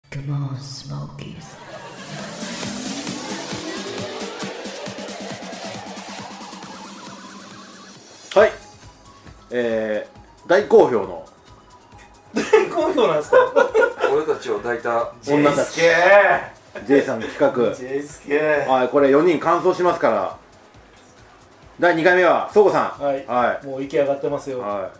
Come on, Smokies. はい、大好評の大好評なんですか俺たちを抱いた女たち J さんの企画 JSK はい、これ4人完走しますから第2回目は総合さんはい、 はいもう息上がってますよ。 はい、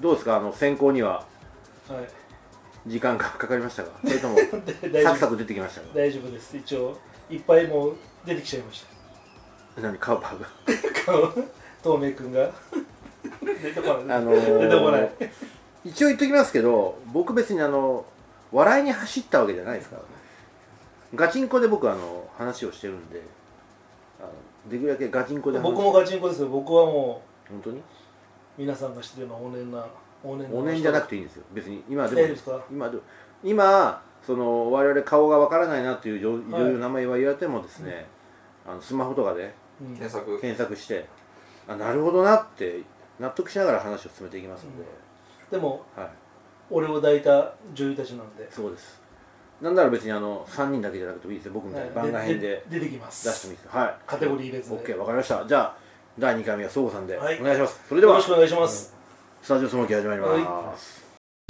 どうですか選考にははい時間がかかりましたかそれとも大丈夫サクサク出てきましたか大丈夫です。一応いっぱいもう出てきちゃいまし何カウパーがた透明くんが出てこない、出てこない一応言っときますけど僕別に笑いに走ったわけじゃないですからねガチンコで僕話をしてるんでできるだけガチンコで話僕もガチンコですよ。僕はも本当にう皆さんが知ってるような往年お念じゃなくていいんですよ別に今でも大丈夫ですか。 今その我々顔がわからないなっていう女はい優の名前は言われてもですね、スマホとかでうん検索してなるほどなって納得しながら話を進めていきますので、 でもはい俺を抱いた女優たちなんで、 そうです。なんなら別に3人だけじゃなくてもいいですよ僕みたいな番外編で出てきます。 出してもいいですよはいカテゴリー別で OK わかりましたじゃあ第2回目は総合さんでおはい願いします、それではよろしくお願いします。 スタジオスモーキー始まります、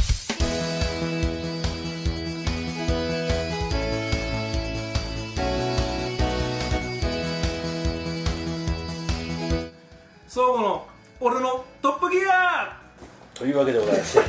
相互の俺のトップギアというわけでございまして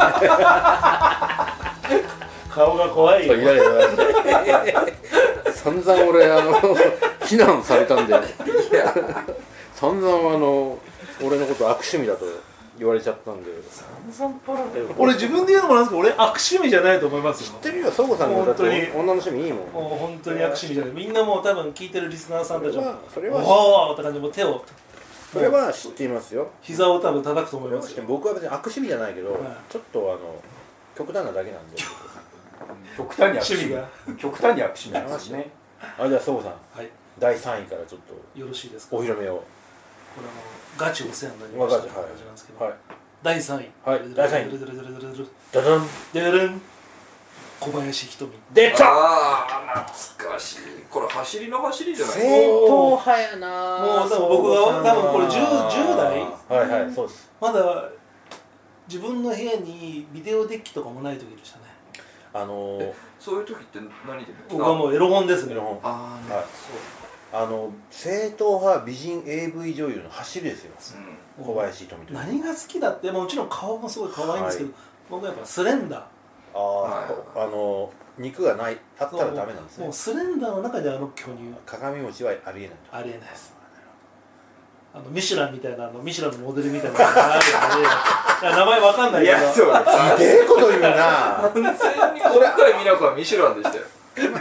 顔が怖いよ。 というわけでございまして散々俺非難されたんで散々俺のこと悪趣味だと言われちゃったんで俺自分で言うのもなんですけど、俺悪趣味じゃないと思いますよ。 知ってるよ総合さんのだって本当に女の趣味いいもんもう本当に悪趣味じゃない。みんなもう多分聞いてるリスナーさんたちもそれはおーって感じでもう手をそれは知っていますよ膝を多分叩くと思いますよ。 僕は別に悪趣味じゃないけど、 はいちょっと極端なだけなんで極端に悪趣味が極端に悪趣味なんですね。 じゃあ総合さんはい、 第3位からちょっとよろしいですか。 お披露目をこれガチお世話になりましたって感じなんですけど、 はい第3位はい第3位ドゥルドゥルドゥルドゥルドゥルダダンドゥルン小林ひとみ。 出たああ懐かしいこれ走りの走りじゃない正統派やなもう多分僕が多分これ10代はいはいそうですまだ自分の部屋にビデオデッキとかもない時でしたね。 そういう時って何で僕はもうエロ本ですね。 エロ本ああはい正統派美人 AV 女優の走りですよ小林瞳という何が好きだって、もちろん顔もすごい可愛いんですけど、僕はやっぱスレンダー。 肉がないあったらダメなんですねもうスレンダーの中で巨乳鏡餅はありえないありえないです。ミシュランみたいなミシュランのモデルみたいなのがあるので名前わかんないけどいやそうひでえこと言うな完全に今回美奈子はミシュランでしたよ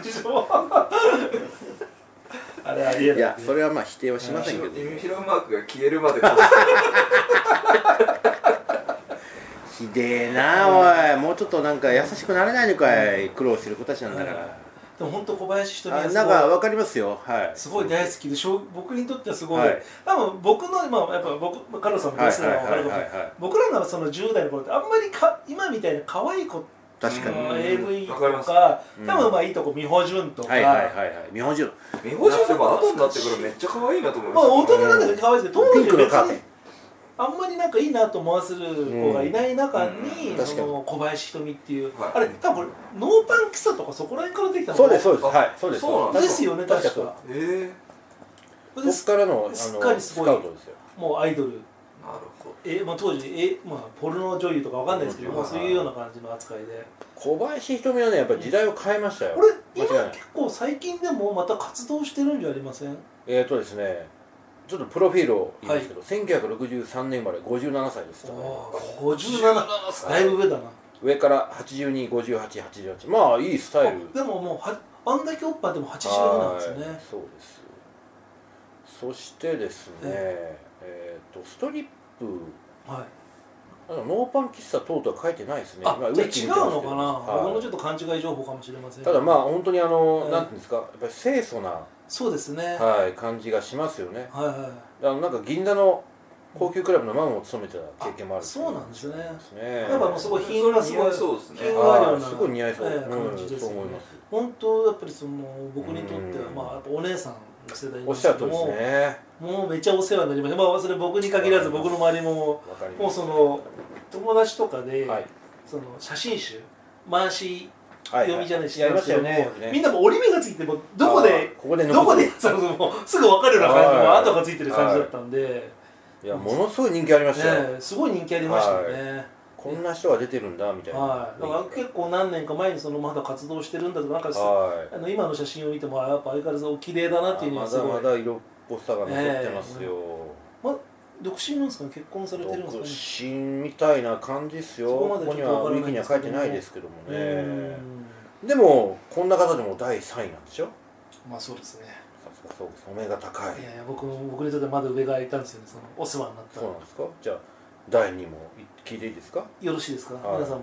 あれありえない。 いやそれはまあ否定はしませんけどミシュランマークが消えるまでひでえなおいもうちょっとなんか優しくなれないのかい苦労してる子たちなんだからでも本当小林ひとみはなんかわかりますよはいすごい大好きで僕にとってはすごい、 はい多分僕のやっぱ僕カルロスさんもですね、僕らのその10代の頃ってあんまり今みたいな可愛い子確かに AV とわかりますか、多分まあいいとこ美穂純とか、 はいはいはいはい日本人美穂純でも後になってからめっちゃ可愛いなと思いまあま大人なんだけど可愛いですけど、当ピン時クのカーテン別にあんまりなんかいいなと思わせる子がいない中に、 確かにその小林ひとみっていう、 はいあれ多分これノーパン喫茶とかそこら辺からできたのそうですそうですあはいそうですそうなんだですよね確か。 えそれでこっからのすっかりすスごいカウトですよもうアイドルなるほまあ、当時まあ、ポルノ女優とかわかんないですけど、 うんそういうような感じの扱いで、 小林ひとみはねやっぱり時代を変えましたよこれ今間違いない結構最近でもまた活動してるんじゃありません？ ですねちょっとプロフィールを言いますけど、1963年生まれ57歳です 57だいぶ上だな。 上から825888まあいいスタイルでももうあんだけおっぱいでも80なんですね。 はいそうですそしてですねストリップはい。 ノーパン喫茶等々は書いてないですねあ、じゃあ違うのかな、 はい僕のちょっと勘違い情報かもしれません。 ただまあ本当にいなんていうんですかやっぱり清楚な、 そうですね。 はい、感じがしますよねはいはい。 なんか銀座の高級クラブのママを務めてた経験もある。 そうなんですね。 ね。 やっぱもうすごい品がすごい、 そうですね。 品があるようなすごい似合いそう。 感じですね。 そう思います。 本当やっぱりその僕にとってはまあやっぱお姉さんの世代おっしゃるとりですね。 もうめっちゃお世話になりました。まあそれ僕に限らず僕の周りももうその友達とかでその写真集回し読みじゃないし、 やりましたよね。 みんなも折り目がついてもどこでそうもうすぐ分かるような感じの跡がついてる感じだったんで、 いやものすごい人気ありましたよ。 すごい人気ありましたよね。 こんな人が出てるんだみたいな。 だから結構何年か前にそのまだ活動してるんだとかなんか今の写真を見てもやっぱ相変わらずお綺麗だなっていうのはすごい。 まだ色っぽさが残ってますよ。 独身なんですかね、結婚されてるんですかね。 独身みたいな感じですよ。ここにはウィキには書いてないですけどもね。でもこんな方でも第3位なんでしょ。 まあそうですね。 さすがそうです。お目が高い。 いやいや僕にとってまだ上がいたんですよね。そのお世話になった。 そうなんですか。じゃあ第2も聞いていいですか。 よろしいですか。皆さんも。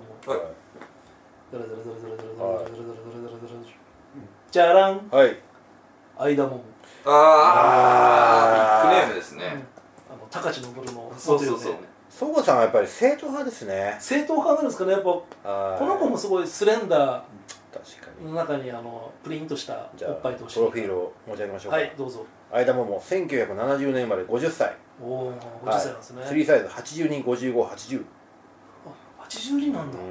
じゃらん。 はい。 間もも。 ビッグネームですね。 高知登の。 そうそうそう。 そごさんはやっぱり正統派ですね。 正統派なんですかね。やっぱこの子もすごいスレンダーの中にプリントしたおっぱいとプロフィールを持ち上げましょうか。 はい、どうぞ。 間もも1970年生まれ50歳。 おお、50歳なんですね。 3サイズ82、55、80。 あ、82なんだ。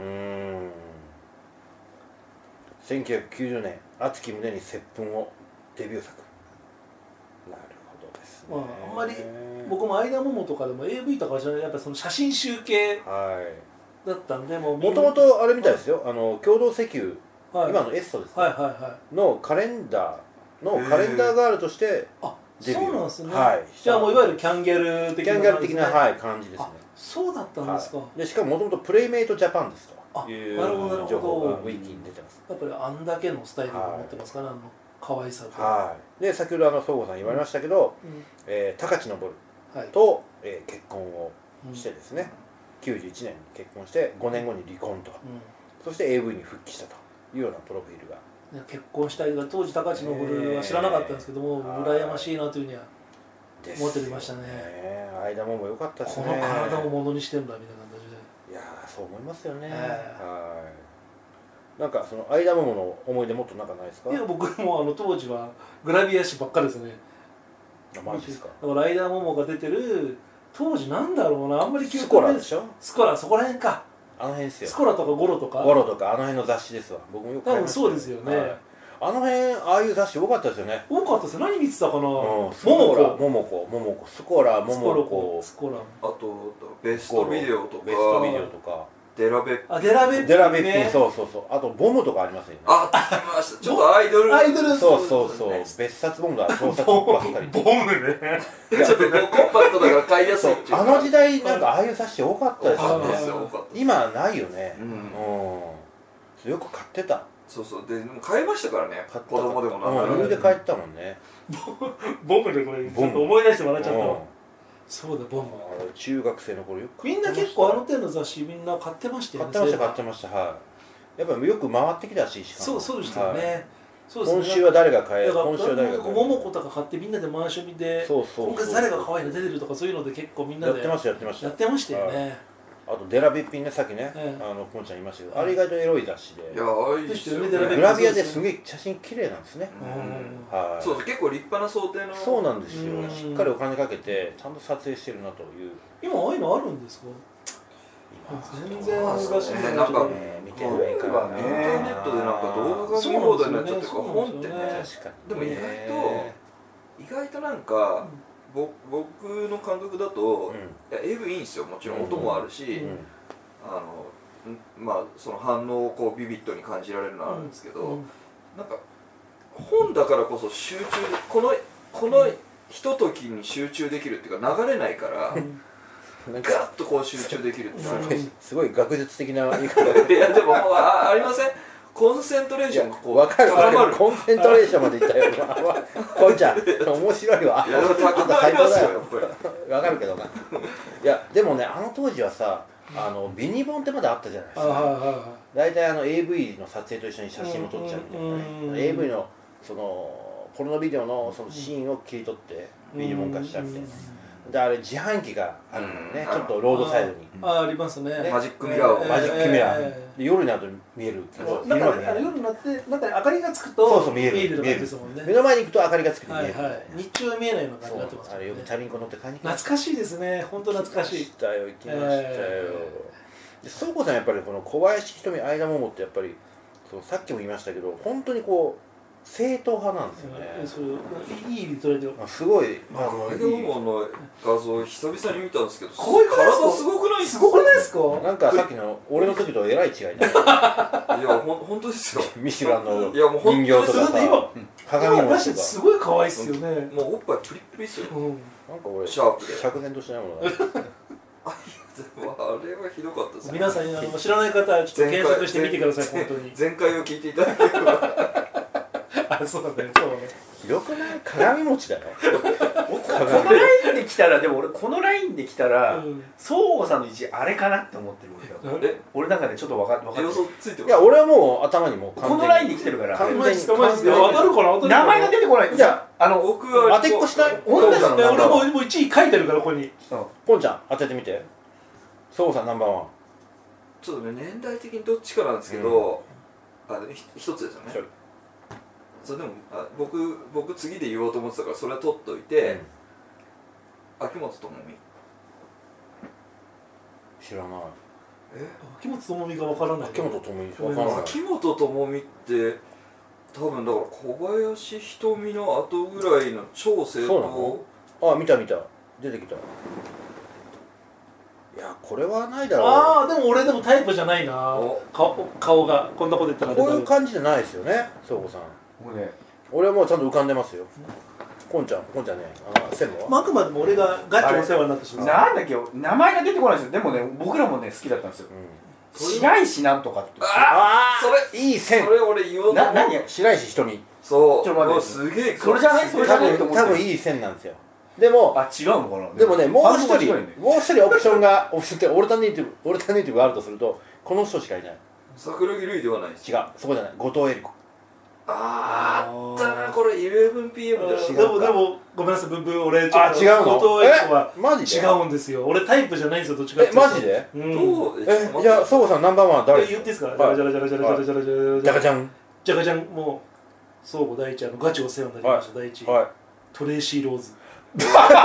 1990年熱き胸に接吻をデビュー作。なるほどですね。 あんまり僕も間ももとかでも AV とかはやっぱその写真集系だったんで、もともとあれみたいですよ。共同石油、今のエッソですね、のカレンダーガールとしてデビュー。 そうなんですね。 はい。 じゃあもういわゆるキャンギャル的な感じですね。 そうだったんですか。 でしかももともとプレイメイトジャパンですというなるほど情報がウィキに出てます。 やっぱりあんだけのスタイルを持ってますから、可愛さと。 で先ほど総合さん言われましたけど、高知登と結婚をしてですね、91年に結婚して5年後に離婚と、そして AV に復帰したというようなプロフィールが。 結婚したいが当時高知登は知らなかったんですけども、羨ましいなというふうには思ってましたね。 間も良かったですね。 この体をものにしてんだみたいな感じで。 いやそう思いますよね。なんかその間ももの思い出もっとなんかないですか。 いや僕も当時はグラビア誌ばっかですね。 マジですか。 だから間ももが出てる当時なんだろうな、あんまり記憶ない。スコラでしょ。 スコラ、そこら辺か。 あの辺ですよ。 スコラとかゴロとか。 ゴロとかあの辺の雑誌ですわ。僕もよく多分そうですよね。 あの辺ああいう雑誌多かったですよね。 多かったですよ。何見てたかな。 ももこ、スコラ、ももこ、 スコラ。 あとベストビデオとか。デラベッピン。 デラベッピン、 そう。あとボムとかありますよね。 ありました。ちょっとアイドル。 そう。別冊ボムだ。盗撮ばっかり。 ボムね。 ちょっとコンパクトだから買いやすいっていう。 あの時代なんかああいう雑誌多かったですよね。今ないよね。よく買ってた。 そうでも買いましたからね。子供でもな。 余裕で買ったもんね。 ボムでこれちょっと思い出して笑っちゃった。そうだ、ボム。 中学生の頃よくみんな結構あの手の雑誌みんな買ってましたよね。 買ってました。はい。やっぱよく回ってきたし、 そうでしたよね。 今週は誰が買え、今週は誰が買え。 桃子とか買ってみんなで回し読みで、今月誰が可愛いの出てるとかそういうので結構みんなでやってましたよね。 あとデラベッピンね、さっきね、ポンちゃん言いましたけど、あれ意外とエロい雑誌で、グラビアですげえ写真綺麗なんですね。 そう結構立派な想定の。 そうなんですよ。しっかりお金かけてちゃんと撮影してるなという。 今ああいうのあるんですか。全然難しいね。 なんか見てないからね。 インターネットでなんか動画見放題になっちゃってるから本ってね。でも意外となんか。僕の感覚だと、AV いいんですよ。もちろん音もあるし、まあその反応をこうビビッドに感じられるのはあるんですけど、なんか本だからこそ集中でこのひとときに集中できるっていうか流れないからガッとこう集中できるっていうかすごい学術的な言い方。 いやでもありません。コンセントレーションがこう高まる。コンセントレーションまでいったよ。こいちゃん面白いわ。 いやでも高まりますよやっぱり。 わかるけどな。いやでもね、あの当時はさ、ビニボンってまだあったじゃないですか。大体AV の撮影と一緒に写真も撮っちゃうみたいなね。AV のそのポルノビデオのそのシーンを切り取ってビニボン化しちゃうみたいな。 であれ自販機があるのよね、ちょっとロードサイドにありますね。 マジックミラーをマジックミラーで夜になると見えるけど、 なんか夜になってなんか明かりがつくとそう見えるですもんね。 目の前に行くと明かりがつくて見える。 日中は見えないような感じになってますね。 あれよくチャリンコ乗って買いに来懐かしいですね。本当懐かしい。 行きましたよ。倉庫さんやっぱりこの小林瞳相田桃ってやっぱりさっきも言いましたけど本当にこう正統派なんですよね。 それいいリトレート。 すごい。 相田桃の画像久々に見たんですけど、 こういう体すごくないですか？ すごくないですか？ なんかさっきの俺の時とえらい違いだ。いや本当ですよ。 ミシュランのいやもう人形とかさ、鏡餅とかすごい可愛いっすよね。 もうおっぱいプリップリっすよ。 なんか俺シャープで釈然としないものが。 あれはひどかったですね。 皆さん知らない方はちょっと検索してみてください。本当に。 前回を聞いていただければ。 そうだね。 ひどくない？鏡餅だよ。 このラインで来たら、でも俺このラインで来たら相互さんの位置あれかなって思ってる。俺なんかねちょっと分かってる。 いや俺はもう頭にもうこのラインで来てるから完全に分かるかな。 名前が出てこない。 じゃあ僕は当てっこしない？ 俺も1位書いてるからここに。 ポンちゃん当ててみて。相互さんナンバーワン。 ちょっとね年代的にどっちかなんですけど、一つですよね。それでも僕次で言おうと思ってたからそれは取っといて、秋元智美。 知らない。 秋元智美が分からない。 秋元智美分からない。 秋元智美って多分だから小林瞳の後ぐらいの超正統。 あ、見た出てきた。いやこれはないだろう。 ああでも俺でもタイプじゃないな。顔がこんなこと言ったらこういう感じじゃないですよね、相互さん。俺はもうちゃんと浮かんでますよ。こんちゃんね、専務は。 あくまでも俺がガチお世話になってしまう。 なんだっけ、名前が出てこないですよ。でもね、僕らもね好きだったんですよ。白石なんとかって。 それいい線。それ俺言おうと思う。 白石瞳。 そう。ちょっと待って。すげえ。 それじゃないと思って。 多分いい線なんですよ。でも違うのかな。 でもね、もう一人オプションがオルタネイティブがあるとするとこの人しかいない。 桜木瑠衣ではないし。 違う、そこじゃない。後藤恵理子。 あったな、これ 11PM でもごめんなさい、俺ちょっと違うの？ 後藤恵理子はマジで違うんですよ。俺タイプじゃないんですよ、どっちかって。 マジで？じゃあ相互さんナンバーワン誰ですか？ 言っていいですか？じゃらじゃらじゃらじゃらじゃらじゃらじゃかちゃんじゃかちゃん。もう相互第一ガチお世話になりました。第一トレイシー・ローズ。 そ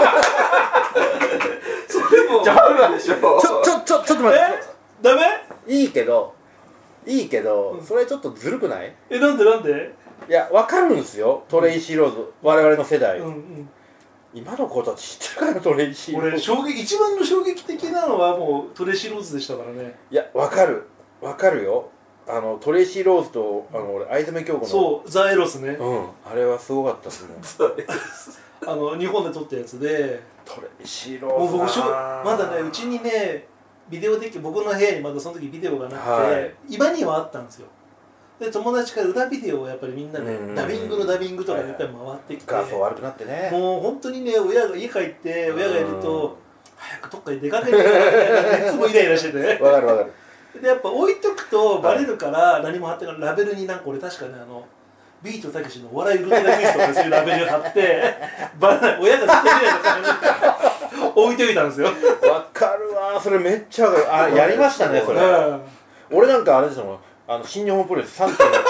れもダメでしょ。 ちょっと待って。 ダメ？ いいけどそれちょっとずるくない？ なんで？ いや分かるんですよ、トレイシー・ローズ。我々の世代。今の子たち知ってるかな、トレイシー・ローズ。 俺一番の衝撃的なのはもうトレイシー・ローズでしたからね。 いや分かるよ。トレイシー・ローズと俺藍染京子のそうザ・エロスね。 あれはすごかったですね。 日本で撮ったやつでトレイシー・ローズまだね、うちにねビデオデッキ、僕の部屋にまだその時ビデオがなくて、今にはあったんですよ。で友達から歌ビデオをやっぱりみんなでダビングとかでやっぱり回ってきて、 画像悪くなってね。 もう本当にね、親が家帰って親がいると早くどっかに出かけていつもイライラしてて。 わかる。 でやっぱ置いとくとバレるから何も貼ってない。ラベルになんか俺確かねビートたけしのお笑いウルトラクイズとかそういうラベル貼ってバレない、親が絶対見ないのか置いておいたんですよ。 わかるわ、それめっちゃやりましたね、それ。俺なんかあれですよ、新日本プロレス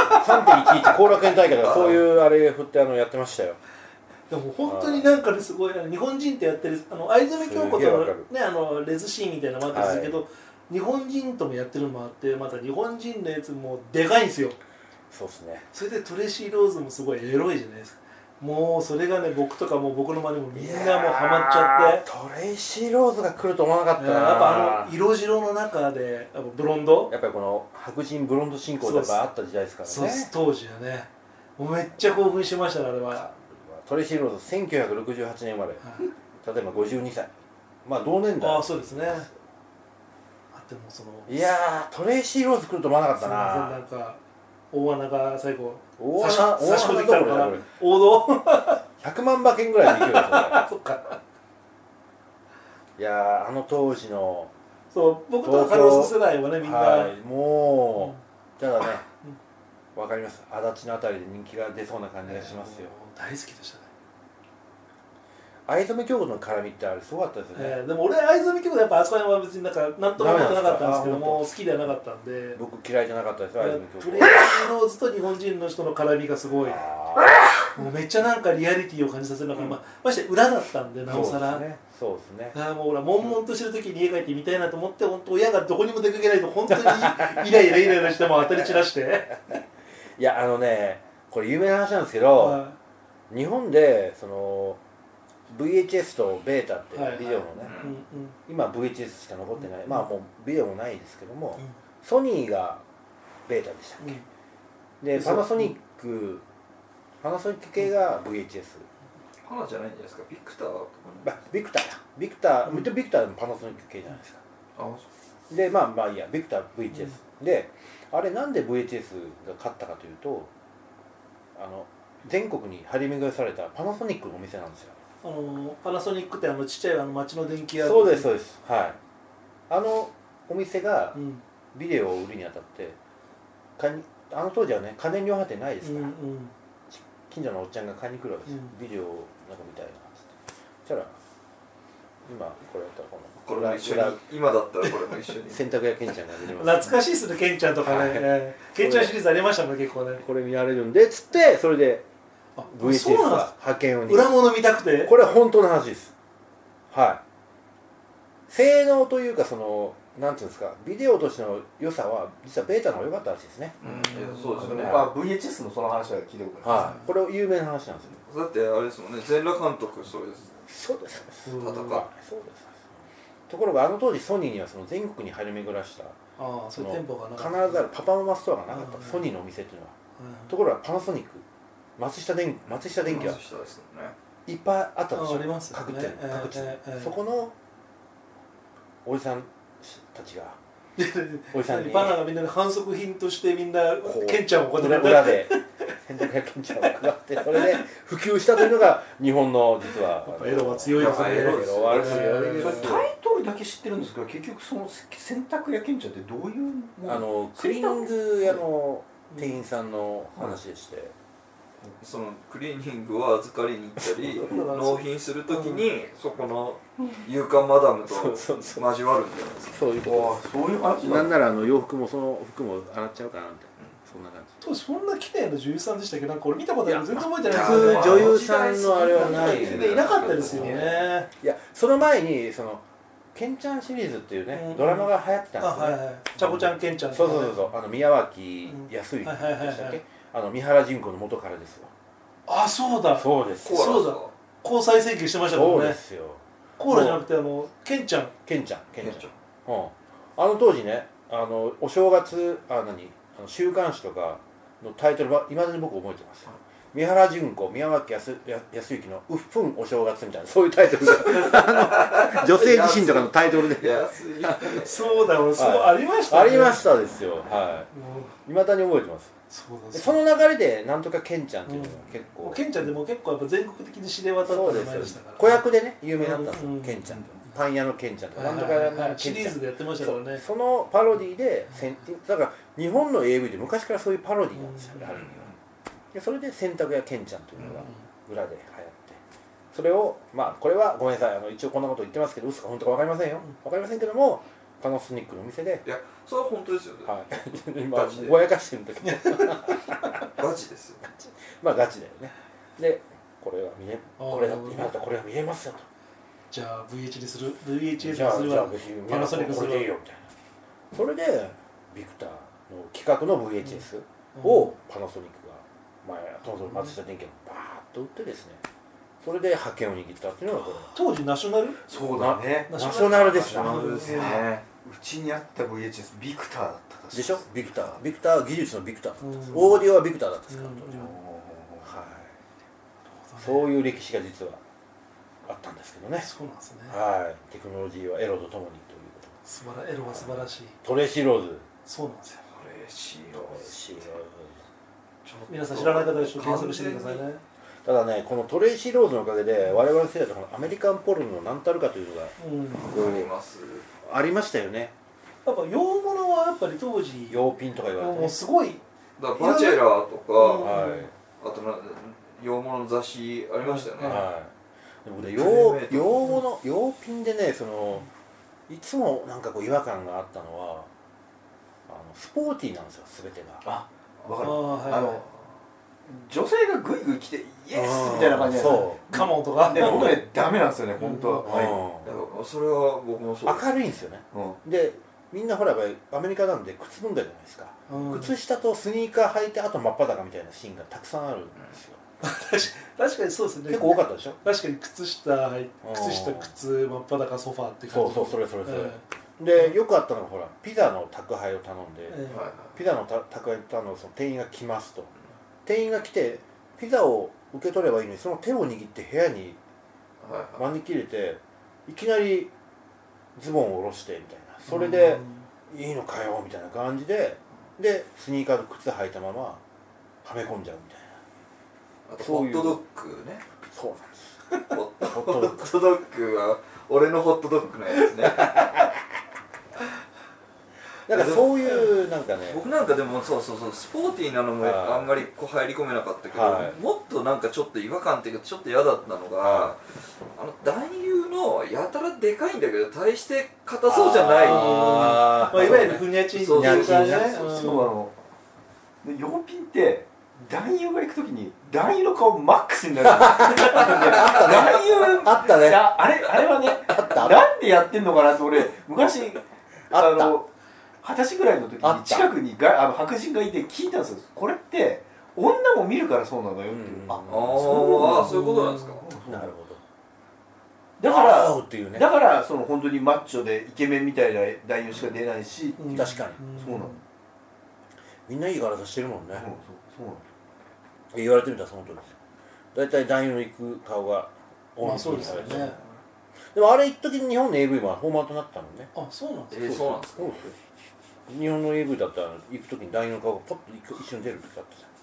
3.11 後楽園大会とかそういうあれ振ってやってましたよ。 でも本当になんかね、すごい日本人ってやってる藍染京子とのねレズシーンみたいなのもあったんですけど、日本人ともやってるのもあって、また日本人のやつもでかいんですよ。 そうですね。 それでトレイシー・ローズもすごいエロいじゃないですか。もうそれがね、僕とかも僕の周りもみんなもうハマっちゃって。 トレイシー・ローズが来ると思わなかったな。 やっぱ色白の中でブロンド、 やっぱりこの白人ブロンド進行とかあった時代ですからね。 そう当時はね、もうめっちゃ興奮しましたね、あれは。 トレイシー・ローズ1968年生まれ、例えば52歳、まあ同年代。 ああそうですね。でもいやー、トレイシー・ローズ来ると思わなかったな。 なんか大穴が最後差し込んできたのかな。王道 100万馬券ぐらいで勢いだそっか。 いやー、当時の僕とカルロス世代はね、みんなもうただね、わかります。足立のあたりで人気が出そうな感じがしますよ。 大好きでしたね。 藍染京子の絡みってあれすごかったですよね、 でも俺藍染京子やっぱあそこは別になんとも思ってなかったんですけども、好きではなかったんで。 僕嫌いじゃなかったですよ、藍染京子。 プレイローズと日本人の人の絡みがすごい、もうめっちゃなんかリアリティを感じさせるのが、まして裏だったんで、なおさら。 そうですね。 もうほら悶々としてる時に家帰って見たいなと思って、本当親がどこにも出かけないと本当にイライラしても当たり散らして。 いやこれ有名な話なんですけど、日本でその VHS とベータってビデオのね、今 VHS しか残ってない、まあもうビデオもないですけども、ソニーがベータでしたっけ、でパナソニック系が VHS。 花じゃないんじゃないですか、ビクターとか、 ビクターだ、ビクターもパナソニック系じゃないですか。でまあいいや、ビクター VHS、であれなんで VHS が勝ったかというと、全国に張り巡らされたパナソニックのお店なんですよ。 パナソニックってちっちゃい町の電気屋。 そうですそうです、はい。お店がビデオを売るにあたって、あの当時はね家電量販店ないですから、近所のおっちゃんが買いに来るわけですよ、ビデオをなんか見たいなっつって。そしたら今これやったらこれも一緒に、今だったらこれも一緒に洗濯屋ケンちゃんが出てます、 懐かしいっすね、ケンちゃんとかね。ケンちゃんシリーズありましたもんね、結構ね。 これ見られるんでつって、それで VHS が派遣を裏物見たくて。 これは本当の話です。はい。性能というか、そのなんていうんですか、ビデオとしての良さは実はベータの方が良かったらしいですね。 そうですよね。VHS のその話は聞いたことないです。 これ有名な話なんですよ。 だってあれですもんね、全裸監督そうです。 そうです。 戦う。 そうです。ところが当時ソニーにはその全国に張り巡らしたそういう店舗がなかった。必ずあるパパママストアがなかった、ソニーのお店っていうのは。ところがパナソニック、松下電器はいっぱいあったでしょ。 ありますよね。 各店そこのおじさんたちがおじさんにバナナがみんな反則品としてみんなケンちゃんをこうやって裏で洗濯屋ケンちゃんを配って、それで普及したというのが日本の実はエロは強いですね。 エロは強いです。 タイトルだけ知ってるんですけど、結局その洗濯屋ケンちゃんってどういうクリーニング屋の店員さんの話でして、 そのクリーニングを預かりに行ったり納品するときにそこの勇敢マダムと交わるんじゃないですか。 そういうこと。そういう話なんなら洋服もその服も洗っちゃうかなみたいな、そんな感じ。 当時そんな綺麗な女優さんでしたっけ？なんか俺見たことあるけど全然覚えてないですよ。女優さんのあれはないいなかったですよね。 いや、その前にそのケンちゃんシリーズっていうねドラマが流行ってたんですね。 ちゃこちゃんケンちゃん。 そう宮脇康之でしたっけ？三原純子の元彼ですよ。 あ、そうだ。 そうです。 そうだ。交際請求してましたもんね。 そうですよ。 コーラじゃなくてケンちゃん。 あの当時ね、お正月週刊誌とかのタイトルはいまだに僕覚えてます。三原純子、宮脇康之のうっふんお正月みたいな、そういうタイトルが女性自身とかのタイトルでそうだ、そうありましたね。ありましたですよ。はい。いまだに覚えてます。その流れでなんとかケンちゃんっていうのが結構、 ケンちゃんでも結構やっぱ全国的に知れ渡った名前でしたから、 子役でね有名だったんですよ、ケンちゃんって。パン屋のケンちゃんとかなんとかシリーズでやってましたからね。 そのパロディでだから日本の AV で昔からそういうパロディなんですよ、ある意味は。でそれで洗濯屋ケンちゃんというのが裏で流行って、それをこれはごめんなさい、一応こんなこと言ってますけど嘘か本当か分かりませんよ、分かりませんけども、パナソニックのお店で、 いやそれは本当ですよね。 はい、今ぼやかしてるんだけどガチですよ。 ガチだよね。でこれは今だったらこれは見れますよと。 じゃあ VHS にするじゃあ別にパナソニックするこれでいいよみたいな。それでビクターの企画の VHS をパナソニックが松下電器がバーッと売ってですね、それで覇権を握ったっていうのがこれ。 当時ナショナル？ そうだね。 ナショナルですね。 うちにあった VHS ビクターだったでしょ。ビクター技術のビクター、オーディオはビクターだったんですから当時は。はい。そういう歴史が実はあったんですけどね。 そうなんですね。 はい。テクノロジーはエロとともにということ。 エロは素晴らしい。 トレーシーローズ。 そうなんですよ。 トレーシーローズ。 皆さん知らない方はちょっと検索してくださいね。 ただね、このトレイシー・ローズのおかげで我々世代とアメリカンポルノの何たるかというのが、ありましたよね。 やっぱ洋物はやっぱり当時洋品とか言われて、 もうすごいバチェラーとか、あと洋物の雑誌ありましたよね。 でもね、洋ピンでね、いつもなんかこう違和感があったのはスポーティーなんですよ、全てが。 あ、分かる。 はい、 女性がグイグイ来てイエスみたいな感じで、 そうカモンとかで僕ねダメなんですよね本当は。 それは僕もそう。 明るいんですよね。でみんなほらアメリカなんで靴飲んだじゃないですか。靴下とスニーカー履いてあと真っ裸みたいなシーンがたくさんあるんですよ。 確かにそうですね。 結構多かったでしょ。 確かに靴下靴真っ裸ソファーって感じ。 そうそれでよくあったのがほらピザの宅配を頼んで、ピザの宅配を頼んでその店員が来ますと、店員が来てピザを受け取ればいいのにその手を握って部屋に招き入れていきなりズボンを下ろしてみたいな、それでいいのかよみたいな感じでスニーカーと靴履いたままはめ込んじゃうみたいな。 あとホットドッグね。 そうなんです。 ホットドッグは俺のホットドッグのやつね。 なんかそういうなんかね、 僕なんかでもそうスポーティーなのもあんまりこう入り込めなかったけど、もっとなんかちょっと違和感っていうかちょっと嫌だったのが、男優のやたらでかいんだけど大して硬そうじゃない、 いわゆるふにゃちんっていう感じね。 そう洋ピンって男優が行くときに男優の顔マックスになる。男優あったね。 あれはね、なんでやってんのかなって俺昔20歳ぐらいの時に近くに白人がいて聞いたんですよ。これって女も見るからそうなのよっていう。 そういうことなんですか。 なるほど。 だから本当にマッチョでイケメンみたいな男優しか出ないし、 確かにそうなの。 みんないい体してるもんね。 そうなの。 言われてみたらその通りですよ。だいたい男優の行く顔が多いそうですよね。 でもあれ一時日本の AV もフォーマットになったもんね。 あ、そうなんですか。 そうなんですか。 日本の AV だったら行く時に男優の顔がポッと一瞬出る時あったさ。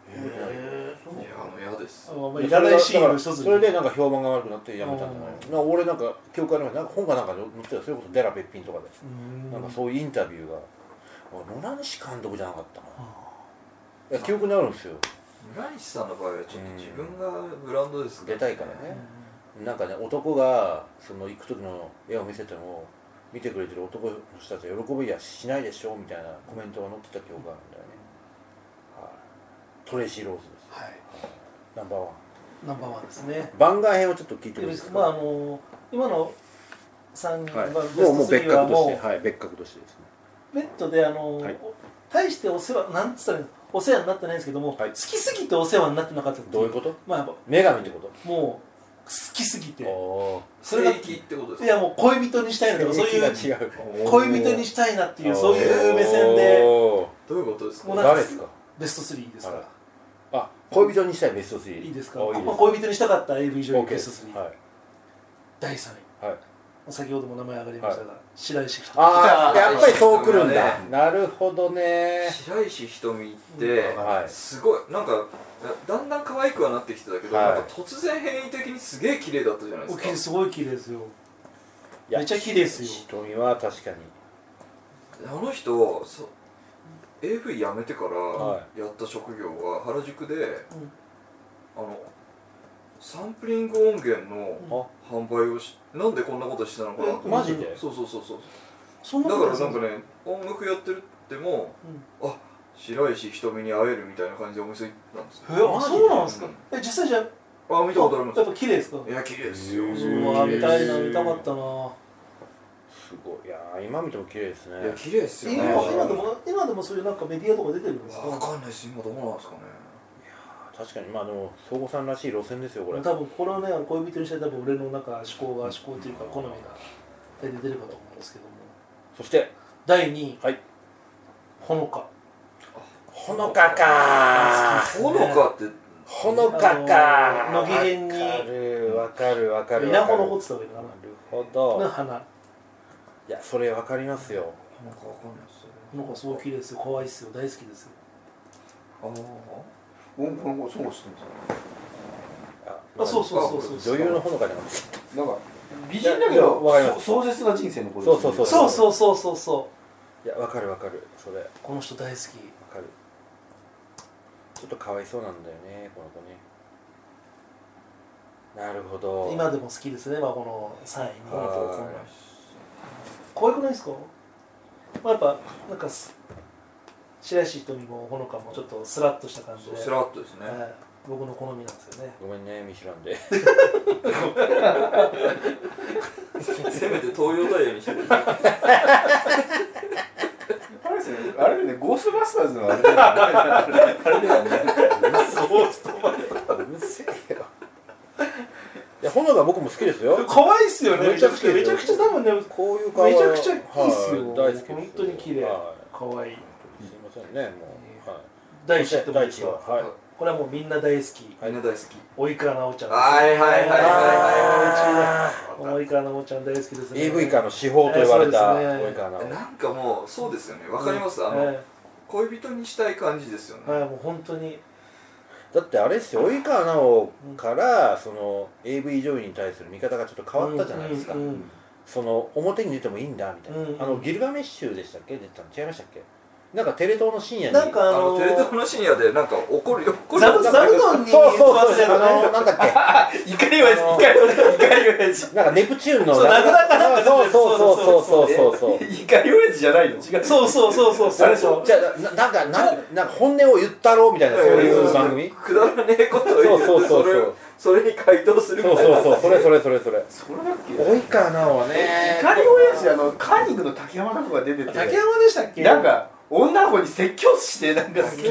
嫌です。 いらないシーンの一つ。 それでなんか評判が悪くなってやめたんじゃない。俺なんか記憶あります。なんか本がなんか載ってた。それこそデラべっぴんとかでなんかそういうインタビューが野良西監督じゃなかったかな。いや記憶にあるんですよ。 村西さんの場合はちょっと自分がブランドです出たいからね。なんかね、男が行く時の絵を見せても見てくれてる男の人たちは喜びやしないでしょみたいなコメントが載ってた記憶があるんだよね。トレイシー・ローズです。 はい。 ナンバーワン。 ナンバーワンですね。 番外編をちょっと聞いてもいいですか。 今の3人はもう別格として、別格としてですね。 ベッドで大してお世話なんつったらお世話になってないんですけども、好きすぎてお世話になってなかったっていう。 どういうこと？女神ってこと？ もう好きすぎて。 それがってことですか？ いやもう恋人にしたいなとかそういう恋人にしたいなっていうそういう目線で。 どういうことですか？ 誰ですか？ ベスト3ですから。 恋人にしたいベスト3。 いいですか？恋人にしたかった AV 女優ベスト3。第3位。先ほども名前上がりましたが、白石瞳。 やっぱりそうくるんだ。なるほどね。 白石瞳ってすごいなんかだんだん可愛くはなってきてたけど、なんか突然変異的にすげえ綺麗だったじゃないですか。 すごい綺麗ですよ。めっちゃ綺麗ですよ。 瞳は確かに。 あの人AV やめてからやった職業は原宿で、サンプリング音源の販売をなんでこんなことしてたのかなと。 マジで？ そうだからなんかね、音楽やってるっても、白石瞳に会えるみたいな感じでお店行ったんですよ。 そうなんですか？実際じゃ見たことあります。 やっぱ綺麗ですか？ いや綺麗ですよ。 見たいな、見たかったな。 すごい。いや今見ても綺麗ですね。 いや綺麗ですよね。 今でもそういうなんかメディアとか出てるんですか？ わかんないです。今どうなんですかね。 確かにでも相互さんらしい路線ですよこれ。 多分これをね恋人にして多分俺のなんか思考っていうか好みが出るかと思うんですけども。 そして第2位。ほのか。 ほのかか。 ほのかってほのかか。 のぎへんにわかる。 稲穂の穂って言った方がいいかな。 なるほど。 の花。 いやそれわかりますよ。 ほのかわかんないですよ。 ほのかすごい綺麗ですよ。可愛いですよ。大好きですよ。 そうしてるんですよ。 そう女優のほのかじゃなくてなんか美人だけど壮絶な人生の子です。 そういやわかるそれ。 この人大好き。 わかる。ちょっとかわいそうなんだよねこの子ね。 なるほど。 今でも好きですね、まあ、この3位に可愛くないですか？まあ、やっぱなんか白石瞳もほのかもちょっとスラッとした感じで、 スラッとですね、 僕の好みなんですよね。 ごめんねミシュランでせめて東洋タイヤにしてくれあれね、ゴーストバスターズのあれだよね。あれだよね。 ゴーストバスターズうるせえよ。いや、炎が僕も好きですよ。 可愛いっすよね。 めちゃくちゃめちゃくちゃ多分ね、 こういう顔はめちゃくちゃいいっすよ。 大好きです。 本当に綺麗。可愛い。 すいませんね、もう。はい。 第一って第一は、はい。 これはもうみんな大好き。 みんな大好き。 及川直ちゃん。 はいはいはいはい。 及川直ちゃん大好きですね。 AV 界の司法と言われた及川直。 なんかもうそうですよね。わかります。恋人にしたい感じですよね。 はい、もう本当に。 だってあれですよ、及川直からその AV 女優に対する見方がちょっと変わったじゃないですか。その表に出てもいいんだみたいな。ギルガメッシュでしたっけ、出てたの違いましたっけ？なんかテレ東の深夜になんかテレ東の深夜でなんか怒る座布団にそうなんだっけ怒り親父なんかネプチューンのそう名札かなんかそう怒り親父じゃないの？違う。 そうあれそうじゃあなんか本音を言ったろうみたいなそういう番組くだらねえことを言うそれに回答するみたいなそれそれだっけ？ 及川直はね怒り親父カーニングの竹山なんかが出てて竹山でしたっけ？ なんか女の子に説教してなんかすげえ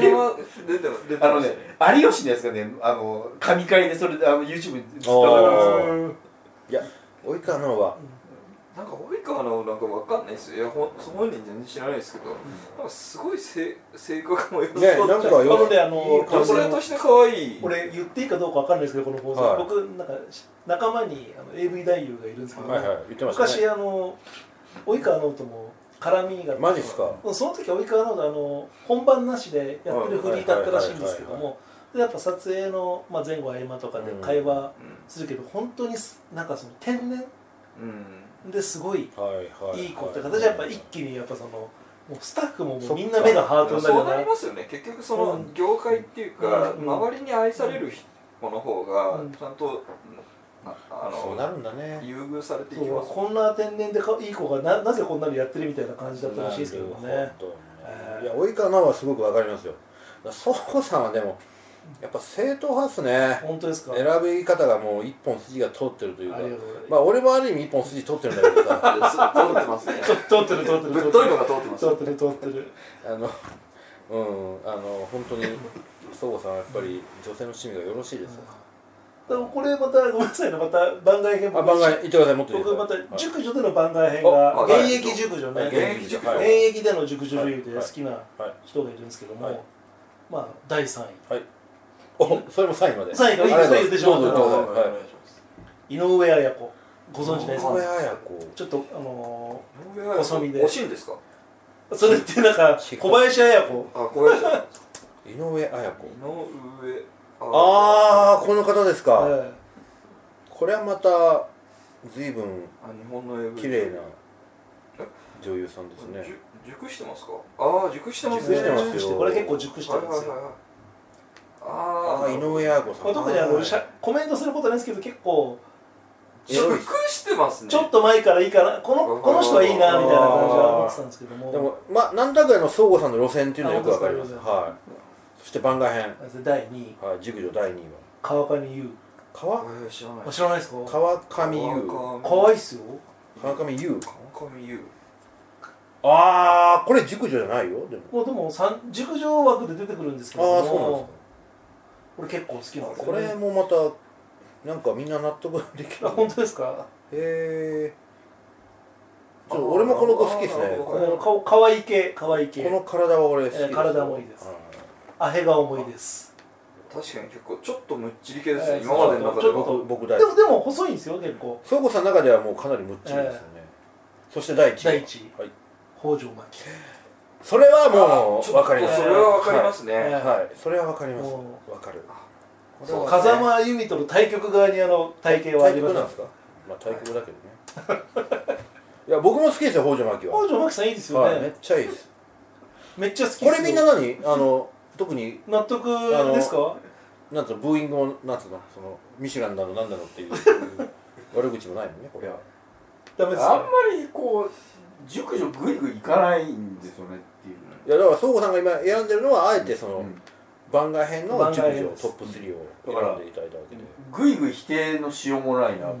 有吉のやつがね神回でそれでYouTube に使ったんですよ。 いや及川直はなんか及川直なんかわかんないですよ。いや本人全然知らないですけど、なんかすごい性格もよさそうね、なんか女性として可愛い。 俺言っていいかどうかわかんないですけどこの放送、僕なんか仲間にAV 男優がいるんですけど、昔及川直とも絡みがマジっすか？ その時及川直本番なしでやってるフリーだったらしいんですけども、やっぱ撮影の前後合間とかで会話するけど、本当になんかその天然ですごいいい子って形でやっぱ一気にやっぱそのもうスタッフもみんな目がハートになるような。 そうなりますよね。結局その業界っていうか周りに愛される子の方がちゃんとそうなるんだね。 優遇されていきます。 こんな天然でいい子がなぜこんなのやってるみたいな感じだったらしいですけどね。 いや及川直はすごくわかりますよ。宗子さんはでもやっぱ正統派っすね。 本当ですか？ 選び方がもう一本筋が通ってるというか、まあ俺もある意味一本筋通ってるんだけどさ通ってますね。 通ってるぶっといのが通ってます。 通ってる本当に宗子さんはやっぱり女性の趣味がよろしいですよ。 でもこれまたごめんなさいね、また番外編番外言ってください。もっと僕また熟女での番外編が現役熟女ね、現役での熟女女優で好きな人がいるんですけども、まあ第3位、 それも3位まで。 3位からいいですか？言ってしまうと井上綾子、ご存知ないですか？ 井上綾子ちょっと細身で惜しいんですか？ それってなんか小林綾子、 小林井上綾子、 井上ああこの方ですか。これはまた随分綺麗な女優さんですね。 熟してますか？ああ熟してますね。 これ結構熟してるんですよ。 ああ井上綾子さん。 特にコメントすることないですけど結構熟してますね。 ちょっと前からいいかな、この人はいいなみたいな感じは思ってたんですけども、 でもまあなんだかの宗吾さんの路線っていうのはよくわかります。はい。そして番外編第2位、 はい、熟女第2位は川上優。知らないですか？ 川上優、 可愛いっすよ。 川上優。ああこれ熟女じゃないよ。でも熟女枠で出てくるんですけども、 ああそうなんですか。 これ結構好きなんですよ。 これもまたなんかみんな納得できる。 本当ですか？ へえ。俺もこの子好きですね。 かわいい系。この体は俺好きです。 体もいいです。アヘ顔もいいです。 確かに結構ちょっとむっちり系ですね。今までの中で僕大好き。 でも細いんですよ結構。 宗吾さんの中ではもうかなりむっちりですよね。そして第1位。北条真希。それはもう分かります。 それは分かりますね。 はい。それは分かります。分かる。 風間由美との対局側に体型はあります。 対局なんですか？まあ対局だけどね。いや僕も好きですよ北条真希は。 北条真希さんいいですよね。 めっちゃいいです。 めっちゃ好きです。 これみんな何特に納得ですか？ なんつうのブーイングもなんつうのそのミシュランだのなんだのっていう悪口もないもんねこれは。 ダメですあんまりこう熟女グイグイいかないんですよねっていう。 いやだから宗吾さんが今選んでるのはあえてその、番外編の熟女トップ3を選んでいただいたわけで、 グイグイ否定のしようもないな。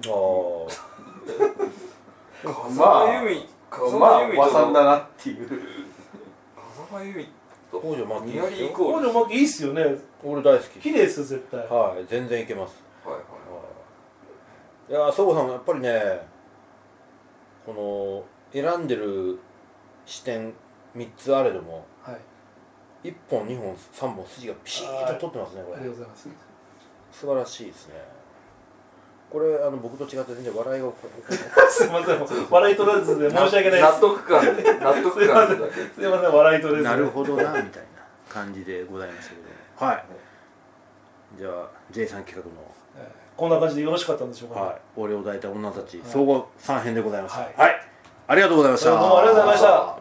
風間由美和さんだなっていう。 風間由美と北条マキ北条マキいいっすよね。 俺大好き。 綺麗ですよ絶対。 はい全然いけます。 はいはいいや宗吾さんもやっぱりねこの選んでる視点3つあれども、 はい、 1本2本3本筋がピシッと取ってますねこれ。 ありがとうございます。 素晴らしいですね。これ僕と違って全然笑いがすいません笑い取らずで申し訳ないです。 納得感すいません笑い取れずなるほどなみたいな感じでございましたけど、はい。じゃあ J さん企画のこんな感じでよろしかったんでしょうか。 はい。俺を抱いた女たち総合3編でございました。 はい。 ありがとうございました。 どうもありがとうございました。